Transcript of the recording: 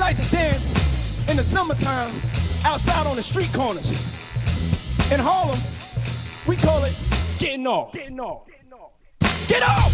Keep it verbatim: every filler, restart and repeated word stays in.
like to dance in the summertime outside on the street corners. In Harlem, we call it getting off. Getting off. Get off!